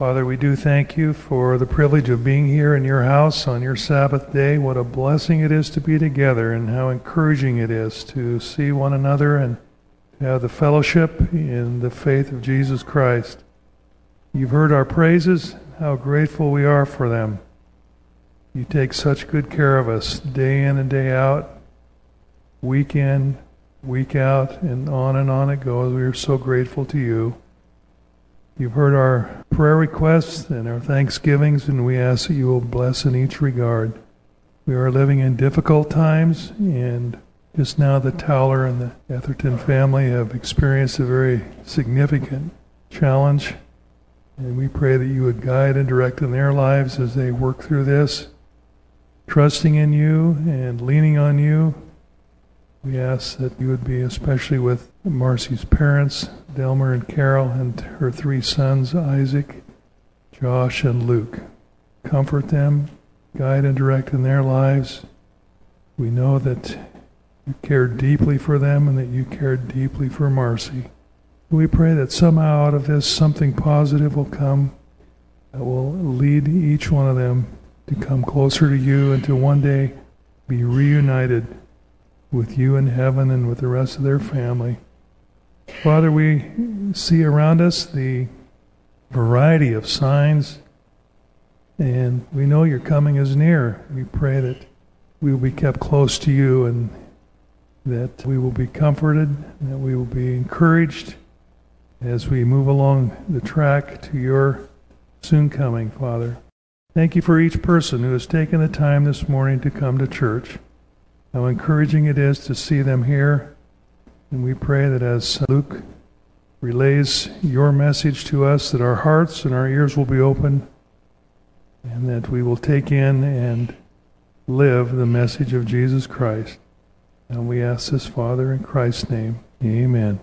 Father, we do thank you for the privilege of being here in your house on your Sabbath day. What a blessing it is to be together, and how encouraging it is to see one another and to have the fellowship in the faith of Jesus Christ. You've heard our praises, how grateful we are for them. You take such good care of us day in and day out, week in, week out, and on it goes. We are so grateful to you. You've heard our prayer requests and our thanksgivings, and we ask that you will bless in each regard. We are living in difficult times, and just now the Towler and the Etherton family have experienced a very significant challenge, and we pray that you would guide and direct in their lives as they work through this, trusting in you and leaning on you. We ask that you would be especially with Marcy's parents, Delmer and Carol, and her 3 sons, Isaac, Josh, and Luke. Comfort them, guide and direct in their lives. We know that you cared deeply for them and that you cared deeply for Marcy. We pray that somehow out of this something positive will come that will lead each one of them to come closer to you and to one day be reunited with you in heaven and with the rest of their family. Father, we see around us the variety of signs, and we know your coming is near. We pray that we will be kept close to you, and that we will be comforted, and that we will be encouraged as we move along the track to your soon coming, Father. Thank you for each person who has taken the time this morning to come to church. How encouraging it is to see them here. And we pray that as Luke relays your message to us, that our hearts and our ears will be open, and that we will take in and live the message of Jesus Christ. And we ask this, Father, in Christ's name. Amen.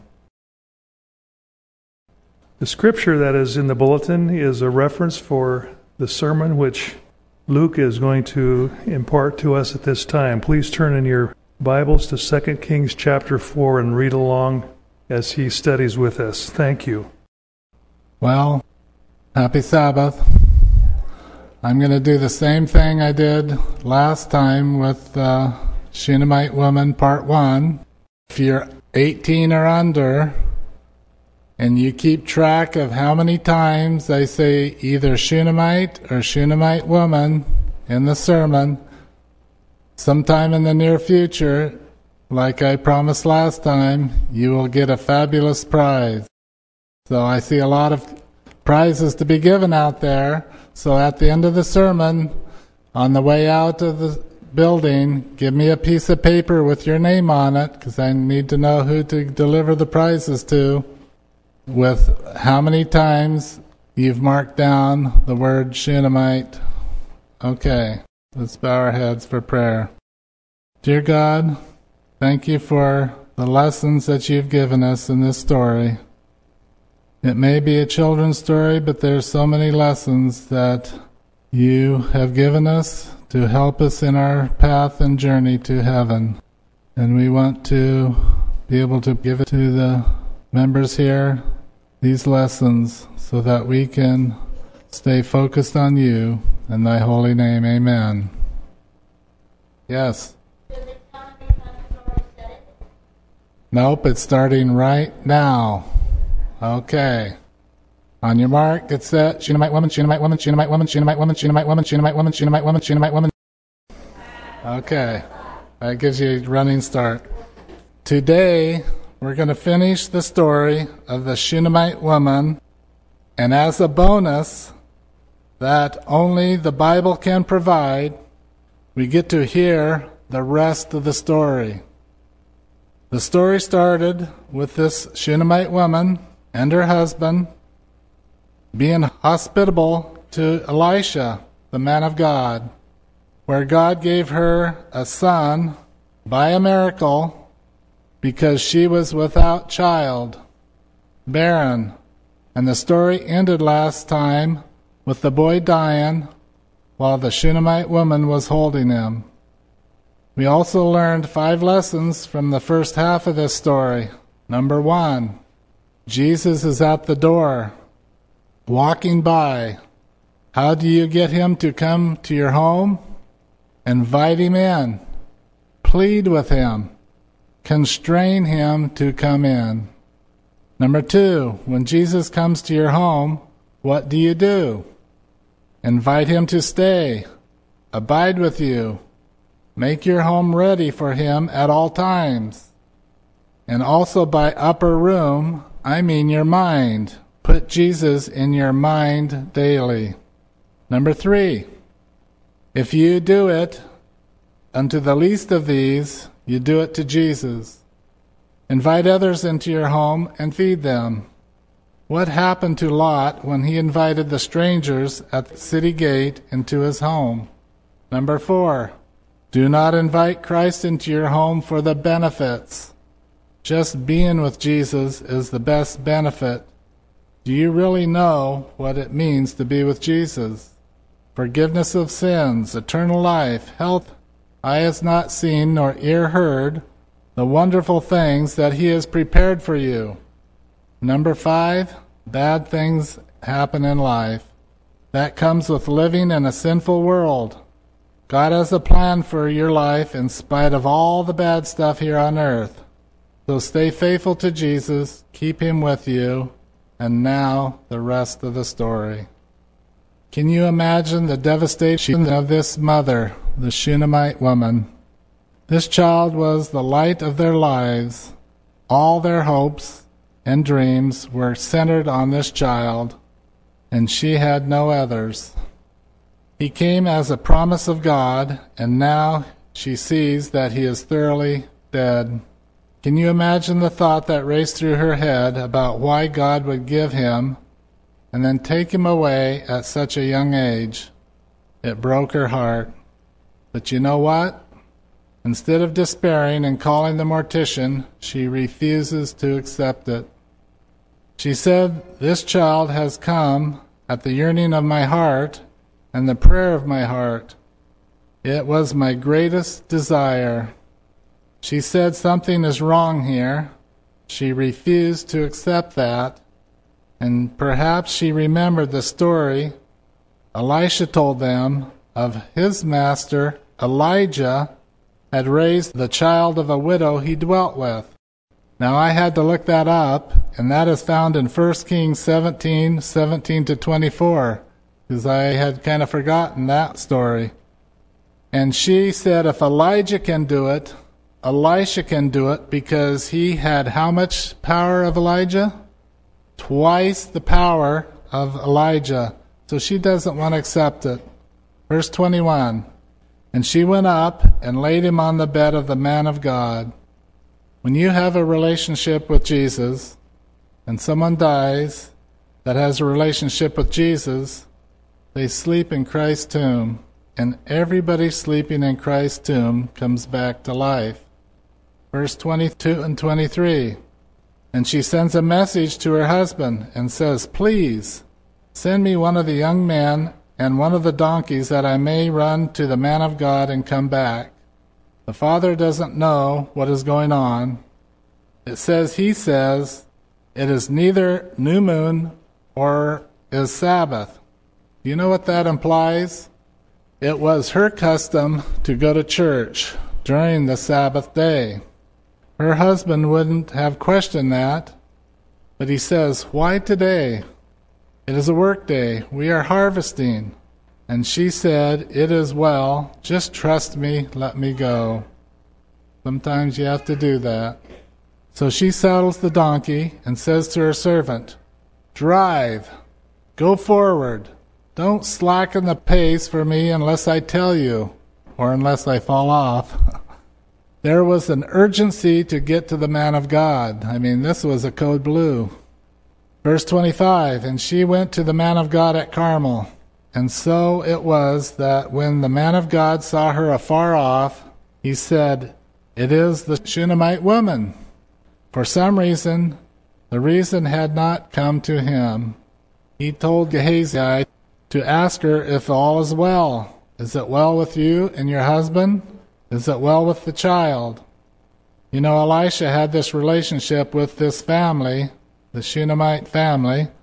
The scripture that is in the bulletin is a reference for the sermon which Luke is going to impart to us at this time. Please turn in your Bibles to 2 Kings chapter 4 and read along as he studies with us. Thank you. Well, happy Sabbath. I'm going to do the same thing I did last time with Shunammite Woman Part 1. If you're 18 or under, and you keep track of how many times I say either Shunammite or Shunammite woman in the sermon, sometime in the near future, like I promised last time, you will get a fabulous prize. So I see a lot of prizes to be given out there. So at the end of the sermon, on the way out of the building, give me a piece of paper with your name on it, because I need to know who to deliver the prizes to, with how many times you've marked down the word Shunammite. Okay, let's bow our heads for prayer. Dear God, thank you for the lessons that you've given us in this story. It may be a children's story, but there's so many lessons that you have given us to help us in our path and journey to heaven. And we want to be able to give it to the members here, these lessons, so that we can stay focused on you. In thy holy name, amen. Yes? Nope, it's starting right now. Okay. On your mark, get set. Shunammite woman, Shunammite woman, Shunammite woman, Shunammite woman, Shunammite woman, Shunammite woman, Shunammite woman, Shunammite woman. Okay. That gives you a running start. Today, we're going to finish the story of the Shunammite woman, and as a bonus that only the Bible can provide, we get to hear the rest of the story. The story started with this Shunammite woman and her husband being hospitable to Elisha, the man of God, where God gave her a son by a miracle, because she was without child, barren. And the story ended last time with the boy dying while the Shunammite woman was holding him. We also learned 5 lessons from the first half of this story. Number 1, Jesus is at the door. walking by. How do you get him to come to your home? Invite him in. Plead with him. Constrain him to come in. Number 2, when Jesus comes to your home, what do? Invite him to stay. Abide with you. Make your home ready for him at all times. And also by upper room, I mean your mind. Put Jesus in your mind daily. Number 3, if you do it unto the least of these, you do it to Jesus. Invite others into your home and feed them. What happened to Lot when he invited the strangers at the city gate into his home? Number 4, do not invite Christ into your home for the benefits. Just being with Jesus is the best benefit. Do you really know what it means to be with Jesus? Forgiveness of sins, eternal life, health, eye has not seen nor ear heard, the wonderful things that he has prepared for you. Number 5, bad things happen in life. That comes with living in a sinful world. God has a plan for your life in spite of all the bad stuff here on earth. So stay faithful to Jesus, keep him with you, and now the rest of the story. Can you imagine the devastation of this mother, the Shunammite woman? This child was the light of their lives. All their hopes and dreams were centered on this child, and she had no others. He came as a promise of God, and now she sees that he is thoroughly dead. Can you imagine the thought that raced through her head about why God would give him and then take him away at such a young age? It broke her heart. But you know what? Instead of despairing and calling the mortician, she refuses to accept it. She said, "This child has come at the yearning of my heart and the prayer of my heart. It was my greatest desire." She said something is wrong here. She refused to accept that, and perhaps she remembered the story Elisha told them of his master, Elijah, had raised the child of a widow he dwelt with. Now I had to look that up, and that is found in 1 Kings 17:17-24, because I had kind of forgotten that story. And she said, if Elijah can do it, Elisha can do it, because he had how much power of Elijah? Twice the power of Elijah. So she doesn't want to accept it. Verse 21, and she went up and laid him on the bed of the man of God. When you have a relationship with Jesus, and someone dies that has a relationship with Jesus, they sleep in Christ's tomb, and everybody sleeping in Christ's tomb comes back to life. Verse 22 and 23, and she sends a message to her husband and says, please, send me one of the young men and one of the donkeys that I may run to the man of God and come back. The father doesn't know what is going on. It says, he says, it is neither new moon or is Sabbath. Do you know what that implies? It was her custom to go to church during the Sabbath day. Her husband wouldn't have questioned that, but he says, why today? It is a work day. We are harvesting. And she said, it is well. Just trust me. Let me go. Sometimes you have to do that. So she saddles the donkey and says to her servant, drive. Go forward. Don't slacken the pace for me unless I tell you, or unless I fall off. There was an urgency to get to the man of God. I mean, this was a code blue. Verse 25, and she went to the man of God at Carmel. And so it was that when the man of God saw her afar off, he said, it is the Shunammite woman. For some reason, the reason had not come to him. He told Gehazi to ask her if all is well. Is it well with you and your husband? Is it well with the child? You know, Elisha had this relationship with this family, the Shunammite family,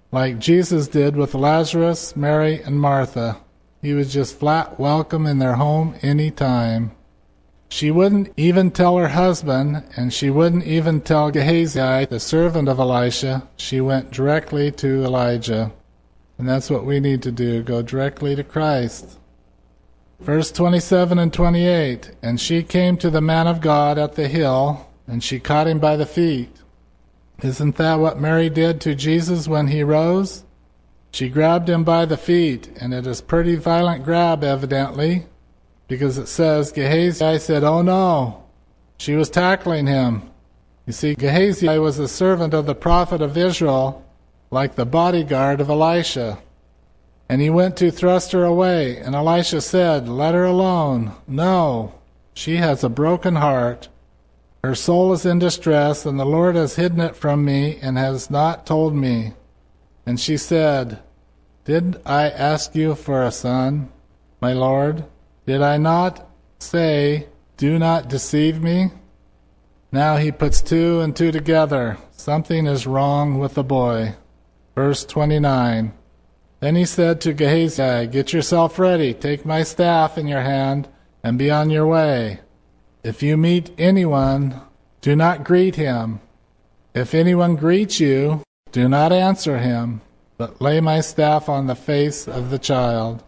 like Jesus did with Lazarus, Mary, and Martha. He was just flat welcome in their home any time. She wouldn't even tell her husband, and she wouldn't even tell Gehazi, the servant of Elisha. She went directly to Elijah. And that's what we need to do, go directly to Christ. Verse 27 and 28, and she came to the man of God at the hill, and she caught him by the feet. Isn't that what Mary did to Jesus when he rose? She grabbed him by the feet, and it is a pretty violent grab, evidently, because it says Gehazi said, "Oh no." She was tackling him. You see, Gehazi was a servant of the prophet of Israel, like the bodyguard of Elisha. And he went to thrust her away, and Elisha said, "Let her alone. No, she has a broken heart. Her soul is in distress, and the Lord has hidden it from me and has not told me." And she said, "Did I ask you for a son, my Lord? Did I not say, 'Do not deceive me'?" Now he puts two and two together. Something is wrong with the boy. Verse 29. Then he said to Gehazi, "Get yourself ready, take my staff in your hand, and be on your way. If you meet anyone, do not greet him. If anyone greets you, do not answer him, but lay my staff on the face of the child."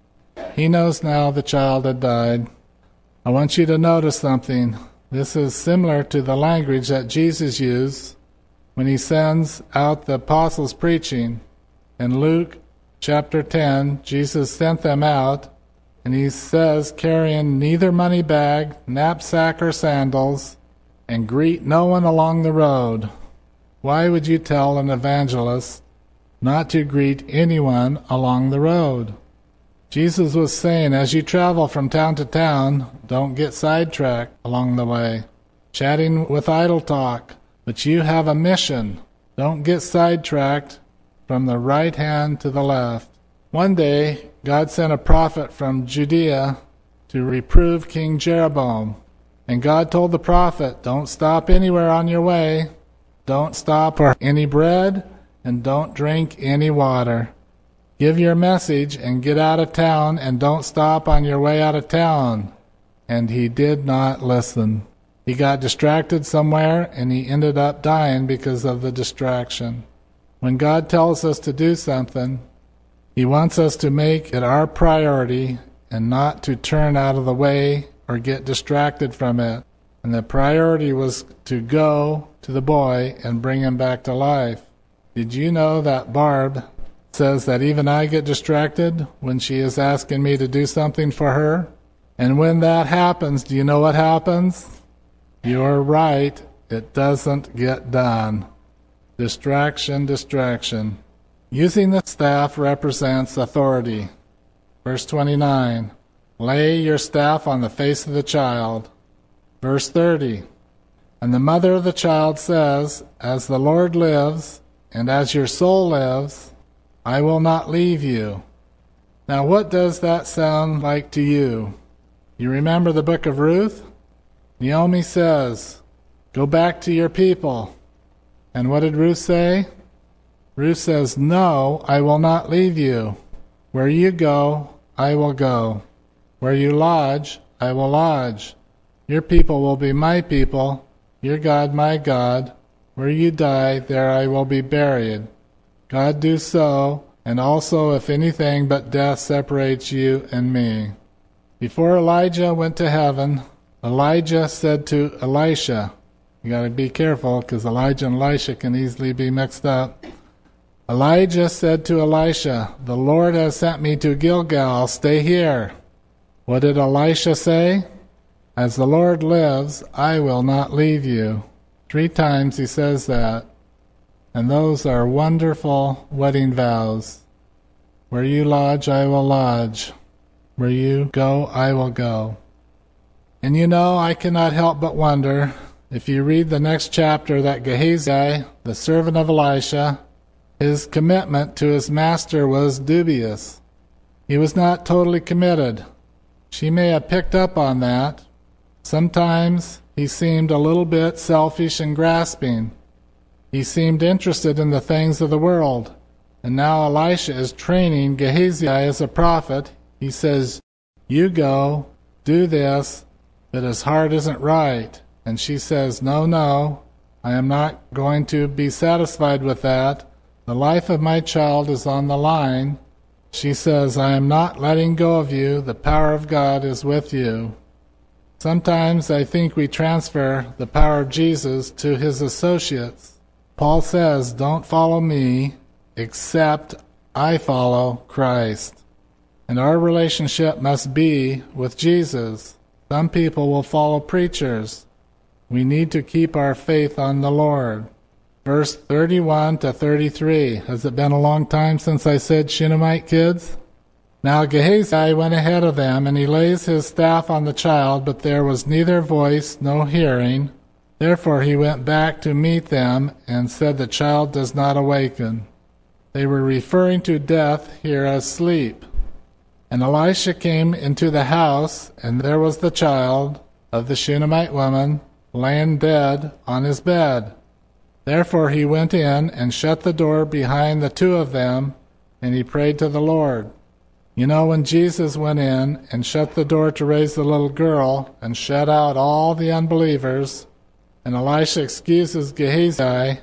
He knows now the child had died. I want you to notice something. This is similar to the language that Jesus used when he sends out the apostles preaching. In Luke chapter 10, Jesus sent them out, and he says, carrying neither money bag, knapsack, or sandals, and greet no one along the road. Why would you tell an evangelist not to greet anyone along the road? Jesus was saying, as you travel from town to town, don't get sidetracked along the way, chatting with idle talk, but you have a mission. Don't get sidetracked from the right hand to the left. One day, God sent a prophet from Judea to reprove King Jeroboam. And God told the prophet, don't stop anywhere on your way, don't stop for any bread, and don't drink any water. Give your message and get out of town, and don't stop on your way out of town. And he did not listen. He got distracted somewhere, and he ended up dying because of the distraction. When God tells us to do something, he wants us to make it our priority and not to turn out of the way or get distracted from it. And the priority was to go to the boy and bring him back to life. Did you know that Barb says that even I get distracted when she is asking me to do something for her? And when that happens, do you know what happens? You're right, it doesn't get done. Distraction, distraction. Using the staff represents authority. Verse 29, lay your staff on the face of the child. Verse 30, and the mother of the child says, as the Lord lives, and as your soul lives, I will not leave you. Now what does that sound like to you? You remember the book of Ruth? Naomi says, go back to your people. And what did Ruth say? Ruth says, no, I will not leave you. Where you go, I will go. Where you lodge, I will lodge. Your people will be my people, your God my God. Where you die, there I will be buried. God do so, and also if anything but death separates you and me. Before Elijah went to heaven, Elijah said to Elisha, you got to be careful because Elijah and Elisha can easily be mixed up. Elijah said to Elisha, the Lord has sent me to Gilgal, stay here. What did Elisha say? As the Lord lives, I will not leave you. 3 times he says that. And those are wonderful wedding vows. Where you lodge, I will lodge. Where you go, I will go. And you know, I cannot help but wonder, if you read the next chapter, that Gehazi, the servant of Elisha, his commitment to his master was dubious. He was not totally committed. She may have picked up on that. Sometimes he seemed a little bit selfish and grasping. He seemed interested in the things of the world. And now Elisha is training Gehazi as a prophet. He says, you go, do this, but his heart isn't right. And she says, no, I am not going to be satisfied with that. The life of my child is on the line. She says, I am not letting go of you. The power of God is with you. Sometimes I think we transfer the power of Jesus to his associates. Paul says, don't follow me, except I follow Christ. And our relationship must be with Jesus. Some people will follow preachers. We need to keep our faith on the Lord. Verse 31 to 33. Has it been a long time since I said Shunammite kids? Now Gehazi went ahead of them, and he lays his staff on the child, but there was neither voice nor hearing. Therefore he went back to meet them, and said, the child does not awaken. They were referring to death here as sleep. And Elisha came into the house, and there was the child of the Shunammite woman, laying dead on his bed. Therefore he went in and shut the door behind the two of them, and he prayed to the Lord. You know, when Jesus went in and shut the door to raise the little girl and shut out all the unbelievers, and Elisha excuses Gehazi,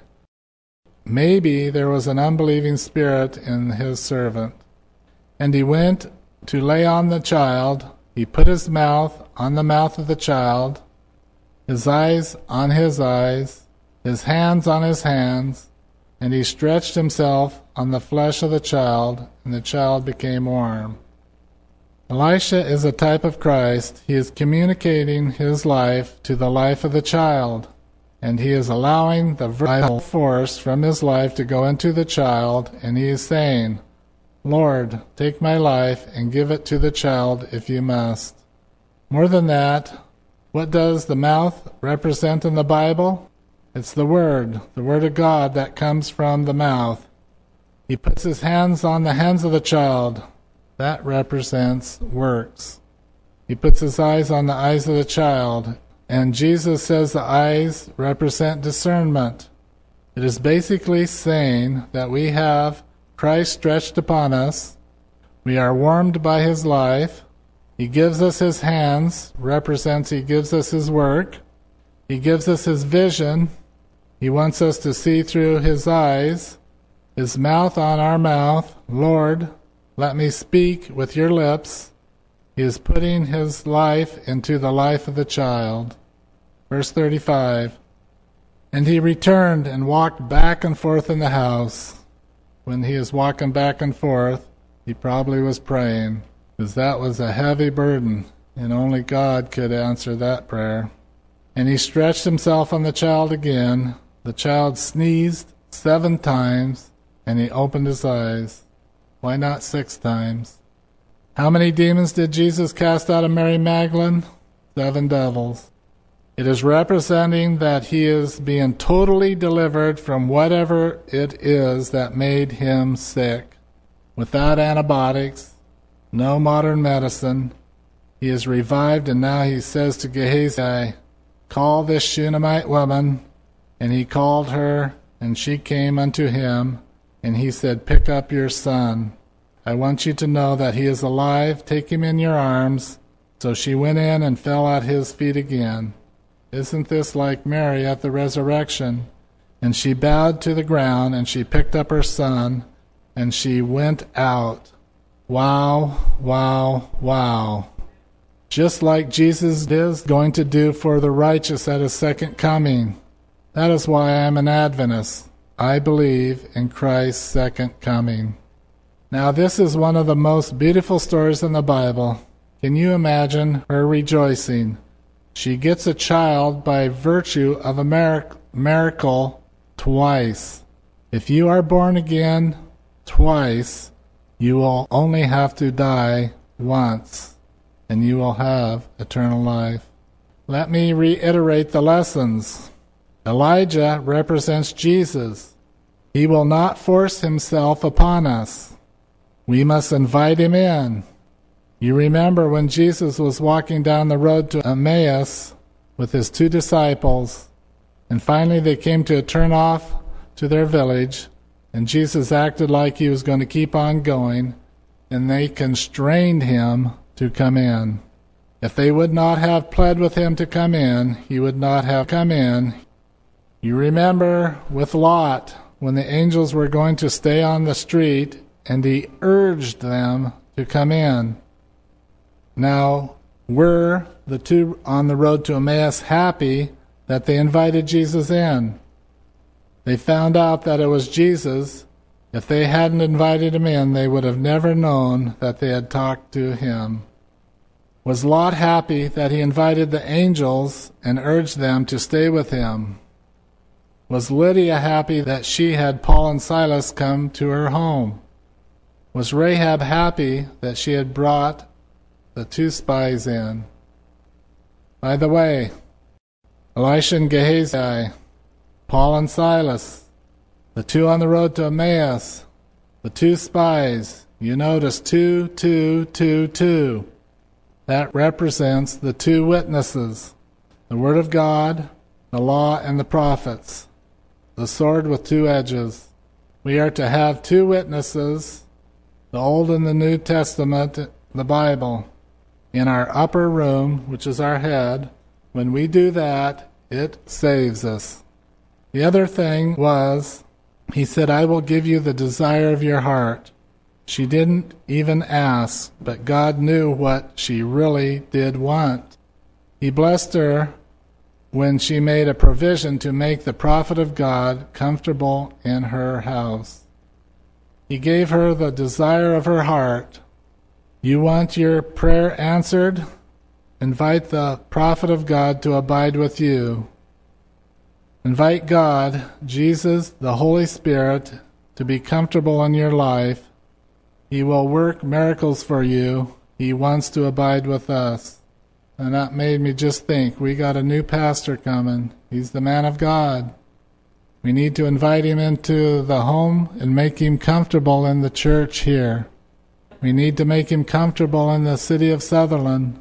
maybe there was an unbelieving spirit in his servant. And he went to lay on the child. He put his mouth on the mouth of the child, his eyes on his eyes, his hands on his hands, and he stretched himself on the flesh of the child, and the child became warm. Elisha is a type of Christ. He is communicating his life to the life of the child, and he is allowing the vital force from his life to go into the child, and he is saying, Lord, take my life and give it to the child if you must. More than that, what does the mouth represent in the Bible? It's the Word of God that comes from the mouth. He puts his hands on the hands of the child. That represents works. He puts his eyes on the eyes of the child. And Jesus says the eyes represent discernment. It is basically saying that we have Christ stretched upon us. We are warmed by his life. He gives us his hands, represents he gives us his work. He gives us his vision. He wants us to see through his eyes, his mouth on our mouth. Lord, let me speak with your lips. He is putting his life into the life of the child. Verse 35, and he returned and walked back and forth in the house. When he is walking back and forth, he probably was praying, because that was a heavy burden, and only God could answer that prayer. And he stretched himself on the child again. The child sneezed 7 times, and he opened his eyes. Why not 6 times? How many demons did Jesus cast out of Mary Magdalene? 7 devils. It is representing that he is being totally delivered from whatever it is that made him sick. Without antibiotics, no modern medicine, he is revived, and now he says to Gehazi, call this Shunammite woman. And he called her, and she came unto him, and he said, pick up your son. I want you to know that he is alive. Take him in your arms. So she went in and fell at his feet again. Isn't this like Mary at the resurrection? And she bowed to the ground, and she picked up her son, and she went out. Wow, wow, wow. Just like Jesus is going to do for the righteous at his second coming. That is why I am an Adventist. I believe in Christ's second coming. Now this is one of the most beautiful stories in the Bible. Can you imagine her rejoicing? She gets a child by virtue of a miracle twice. If you are born again twice, you will only have to die once, and you will have eternal life. Let me reiterate the lessons. Elijah represents Jesus. He will not force himself upon us. We must invite him in. You remember when Jesus was walking down the road to Emmaus with his 2 disciples, and finally they came to a turn off to their village, and Jesus acted like he was going to keep on going, and they constrained him to come in. If they would not have pled with him to come in, he would not have come in. You remember with Lot, when the angels were going to stay on the street, and he urged them to come in. Now, were the two on the road to Emmaus happy that they invited Jesus in? They found out that it was Jesus. If they hadn't invited him in, they would have never known that they had talked to him. Was Lot happy that he invited the angels and urged them to stay with him? Was Lydia happy that she had Paul and Silas come to her home? Was Rahab happy that she had brought the two spies in? By the way, Elisha and Gehazi, Paul and Silas, the two on the road to Emmaus, the two spies, you notice 2, 2, 2, 2. That represents the two witnesses, the Word of God, the law, and the prophets, the sword with two edges. We are to have two witnesses, the Old and the New Testament, the Bible, in our upper room, which is our head. When we do that, it saves us. The other thing was, he said, I will give you the desire of your heart. She didn't even ask, but God knew what she really did want. He blessed her when she made a provision to make the prophet of God comfortable in her house. He gave her the desire of her heart. You want your prayer answered? Invite the prophet of God to abide with you. Invite God, Jesus, the Holy Spirit, to be comfortable in your life. He will work miracles for you. He wants to abide with us. And that made me just think, we got a new pastor coming. He's the man of God. We need to invite him into the home and make him comfortable in the church here. We need to make him comfortable in the city of Sutherland.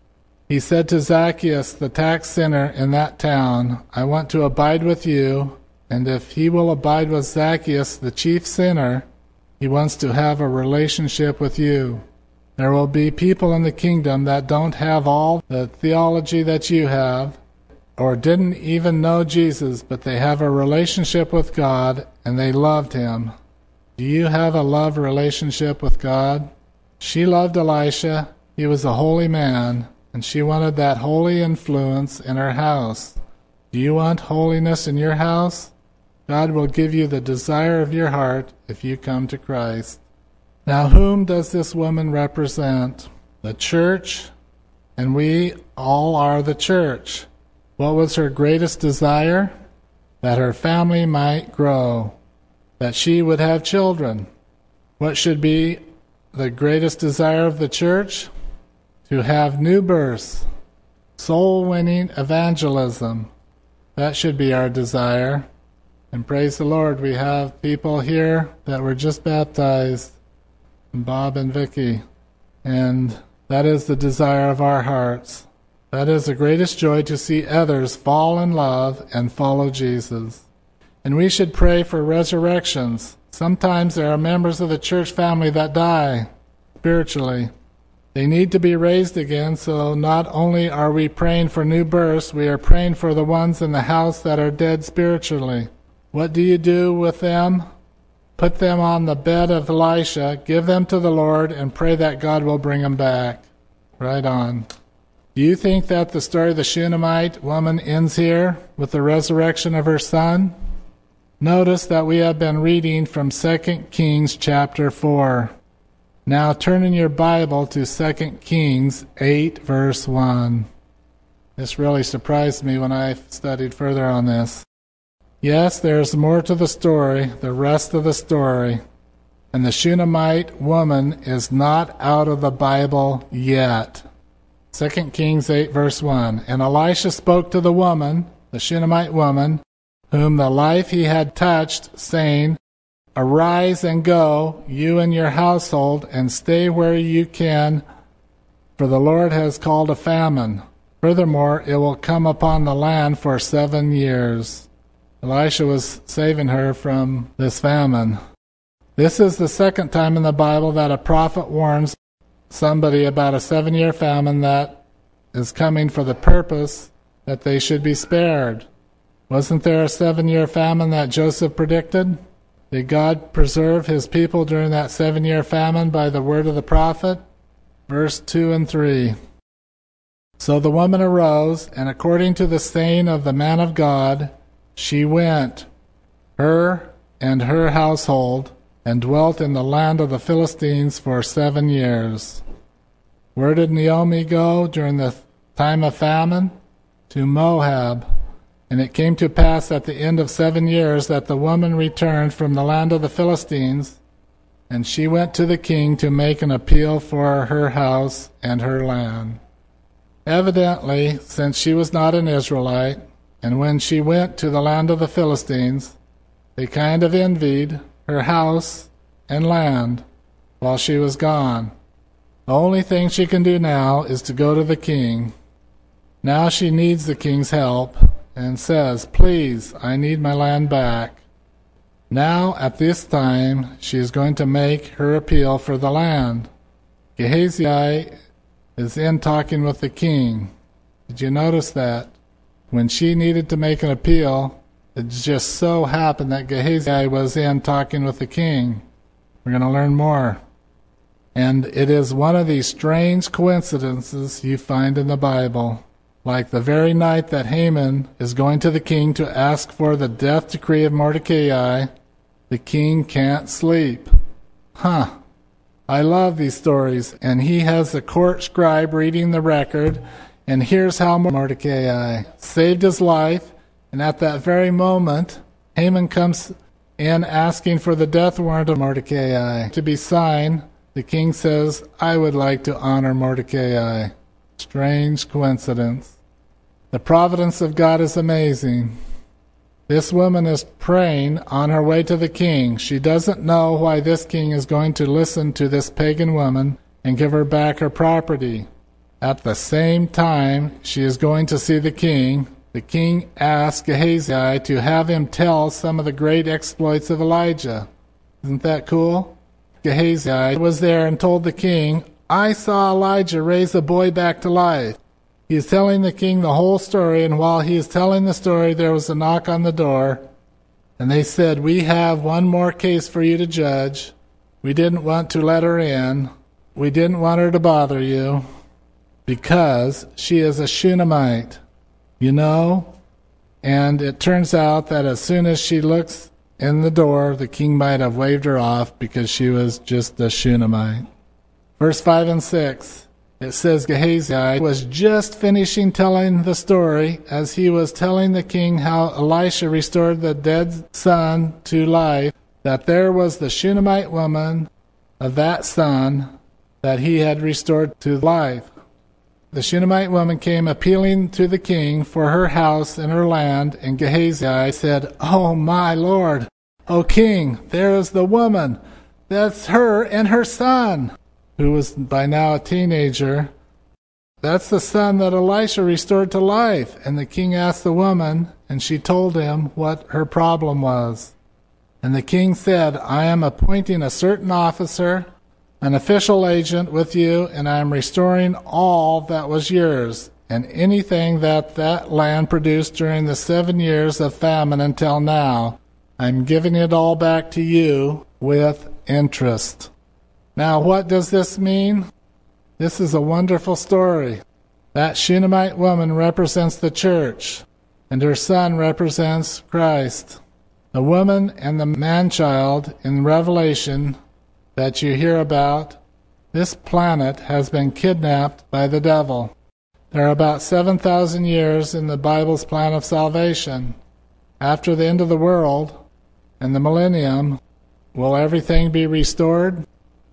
He said to Zacchaeus, the tax sinner in that town, I want to abide with you, and if he will abide with Zacchaeus, the chief sinner, he wants to have a relationship with you. There will be people in the kingdom that don't have all the theology that you have, or didn't even know Jesus, but they have a relationship with God and they loved him. Do you have a love relationship with God? She loved Elisha. He was a holy man, and she wanted that holy influence in her house. Do you want holiness in your house? God will give you the desire of your heart if you come to Christ. Now, whom does this woman represent? The church, and we all are the church. What was her greatest desire? That her family might grow, that she would have children. What should be the greatest desire of the church? To have new births, soul-winning evangelism. That should be our desire. And praise the Lord, we have people here that were just baptized, Bob and Vicky, and that is the desire of our hearts. That is the greatest joy, to see others fall in love and follow Jesus. And we should pray for resurrections. Sometimes there are members of the church family that die spiritually. They need to be raised again, so not only are we praying for new births, we are praying for the ones in the house that are dead spiritually. What do you do with them? Put them on the bed of Elisha, give them to the Lord, and pray that God will bring them back. Right on. Do you think that the story of the Shunammite woman ends here with the resurrection of her son? Notice that we have been reading from 2 Kings chapter 4. Now turn in your Bible to 2 Kings 8 verse 1. This really surprised me when I studied further on this. Yes, there's more to the story, the rest of the story. And the Shunammite woman is not out of the Bible yet. 2 Kings 8 verse 1. And Elisha spoke to the woman, the Shunammite woman, whom the life he had touched, saying, Arise and go, you and your household, and stay where you can, for the Lord has called a famine. Furthermore, it will come upon the land for 7 years. Elisha was saving her from this famine. This is the second time in the Bible that a prophet warns somebody about a 7-year famine that is coming for the purpose that they should be spared. Wasn't there a 7-year famine that Joseph predicted? Did God preserve his people during that 7-year famine by the word of the prophet? Verse 2 and 3. So the woman arose, and according to the saying of the man of God, she went, her and her household, and dwelt in the land of the Philistines for 7 years. Where did Naomi go during the time of famine? To Moab. And it came to pass at the end of 7 years that the woman returned from the land of the Philistines, and she went to the king to make an appeal for her house and her land. Evidently, since she was not an Israelite, and when she went to the land of the Philistines, they kind of envied her house and land while she was gone. The only thing she can do now is to go to the king. Now she needs the king's help and says, "Please, I need my land back." Now, at this time, she is going to make her appeal for the land. Gehazi is in talking with the king. Did you notice that? When she needed to make an appeal, it just so happened that Gehazi was in talking with the king. We're going to learn more. And it is one of these strange coincidences you find in the Bible. Like the very night that Haman is going to the king to ask for the death decree of Mordecai, the king can't sleep. I love these stories. And he has the court scribe reading the record, and here's how Mordecai saved his life, and at that very moment, Haman comes in asking for the death warrant of Mordecai to be signed. The king says, "I would like to honor Mordecai." Strange coincidence. The providence of God is amazing. This woman is praying on her way to the king. She doesn't know why this king is going to listen to this pagan woman and give her back her property. At the same time she is going to see the king asks Gehazi to have him tell some of the great exploits of Elijah. Isn't that cool? Gehazi was there and told the king, "I saw Elijah raise a boy back to life." He is telling the king the whole story, and while he is telling the story, there was a knock on the door, and they said, "We have one more case for you to judge. We didn't want to let her in. We didn't want her to bother you, because she is a Shunammite, you know." And it turns out that as soon as she looks in the door, the king might have waved her off because she was just a Shunammite. Verse 5 and 6, it says Gehazi was just finishing telling the story as he was telling the king how Elisha restored the dead son to life, that there was the Shunammite woman of that son that he had restored to life. The Shunammite woman came appealing to the king for her house and her land, and Gehazi said, "Oh, my lord, O king, there is the woman. That's her and her son," who was by now a teenager. "That's the son that Elisha restored to life." And the king asked the woman, and she told him what her problem was. And the king said, "I am appointing a certain officer, an official agent with you, and I am restoring all that was yours, and anything that land produced during the 7 years of famine until now, I'm giving it all back to you with interest." Now, what does this mean? This is a wonderful story. That Shunammite woman represents the church, and her son represents Christ. The woman and the man-child in Revelation that you hear about, this planet has been kidnapped by the devil. There are about 7,000 years in the Bible's plan of salvation. After the end of the world and the millennium, will everything be restored?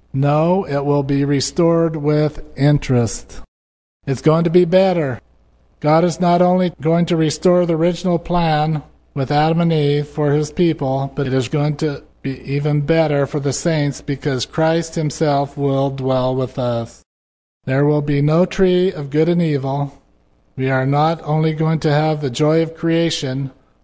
No, it will be restored with interest. It's going to be better. God is not only going to restore the original plan with Adam and Eve for his people, but it is going to be even better for the saints because Christ himself will dwell with us. There will be no tree of good and evil. We are not only going to have the joy of creation,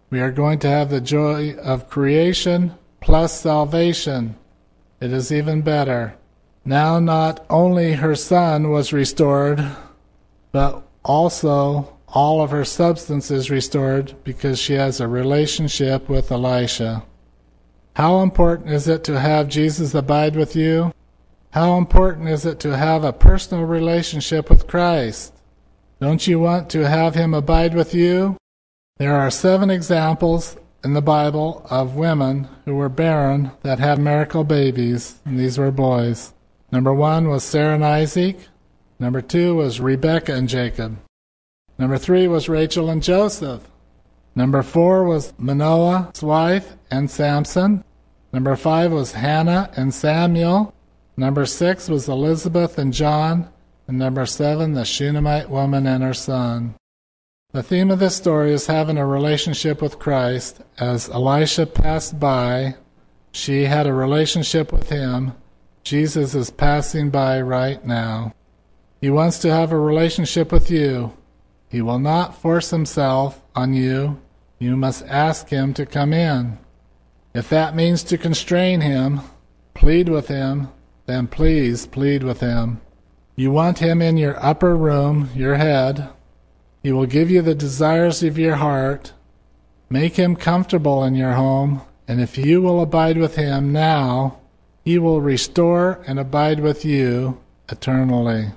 We are going to have the joy of creation plus salvation. It is even better. Now not only her son was restored, but also all of her substance is restored because she has a relationship with Elisha. How important is it to have Jesus abide with you? How important is it to have a personal relationship with Christ? Don't you want to have him abide with you? There are 7 examples in the Bible of women who were barren that had miracle babies, and these were boys. Number 1 was Sarah and Isaac. Number 2 was Rebekah and Jacob. Number 3 was Rachel and Joseph. Number 4 was Manoah's wife and Samson. Number 5 was Hannah and Samuel. Number 6 was Elizabeth and John. And number 7, the Shunammite woman and her son. The theme of this story is having a relationship with Christ. As Elisha passed by, she had a relationship with him. Jesus is passing by right now. He wants to have a relationship with you. He will not force himself on you. You must ask him to come in. If that means to constrain him, plead with him, then please plead with him. You want him in your upper room, your head. He will give you the desires of your heart. Make him comfortable in your home, and if you will abide with him now, he will restore and abide with you eternally.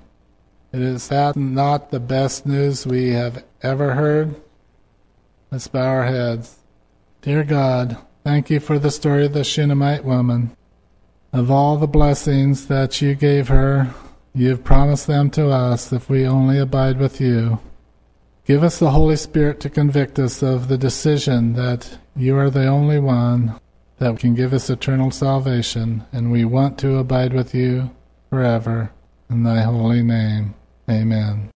Is that not the best news we have ever heard? Let's bow our heads. Dear God, thank you for the story of the Shunammite woman. Of all the blessings that you gave her, you have promised them to us if we only abide with you. Give us the Holy Spirit to convict us of the decision that you are the only one that can give us eternal salvation, and we want to abide with you forever. In thy holy name, amen.